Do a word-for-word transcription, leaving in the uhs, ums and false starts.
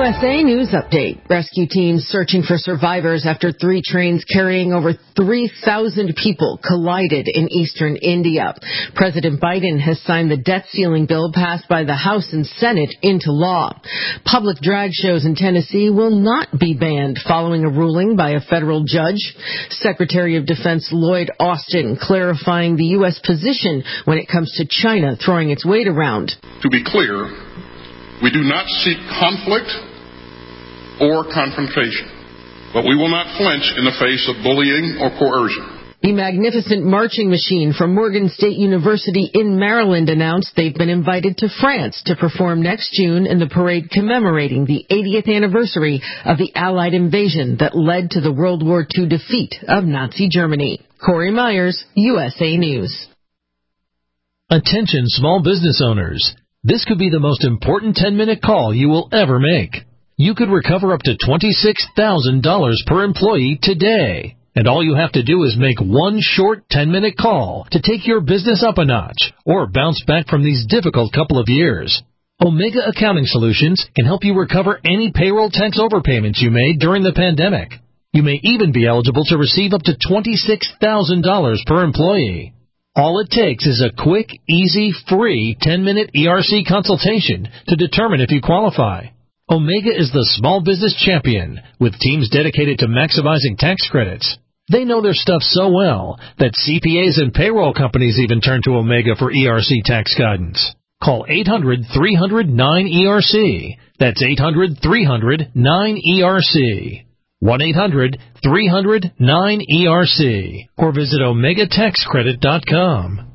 S A News Update. Rescue teams searching for survivors after three trains carrying over three thousand people collided in eastern India. President Biden has signed the debt ceiling bill passed by the House and Senate into law. Public drag shows in Tennessee will not be banned following a ruling by a federal judge. Secretary of Defense Lloyd Austin clarifying the U S position when it comes to China throwing its weight around. To be clear, we do not seek conflict or confrontation, but we will not flinch in the face of bullying or coercion. The Magnificent Marching Machine from Morgan State University in Maryland announced they've been invited to France to perform next June in the parade commemorating the eightieth anniversary of the Allied invasion that led to the World War Two defeat of Nazi Germany. Corey Myers, U S A News. Attention small business owners. This could be the most important ten-minute call you will ever make. You could recover up to twenty-six thousand dollars per employee today. And all you have to do is make one short ten-minute call to take your business up a notch or bounce back from these difficult couple of years. Omega Accounting Solutions can help you recover any payroll tax overpayments you made during the pandemic. You may even be eligible to receive up to twenty-six thousand dollars per employee. All it takes is a quick, easy, free ten-minute E R C consultation to determine if you qualify. Omega is the small business champion with teams dedicated to maximizing tax credits. They know their stuff so well that C P As and payroll companies even turn to Omega for E R C tax guidance. Call eight hundred, three hundred, nine E R C. That's eight hundred, three hundred, nine E R C. one eight hundred, three hundred, nine E R C. Or visit omega tax credit dot com.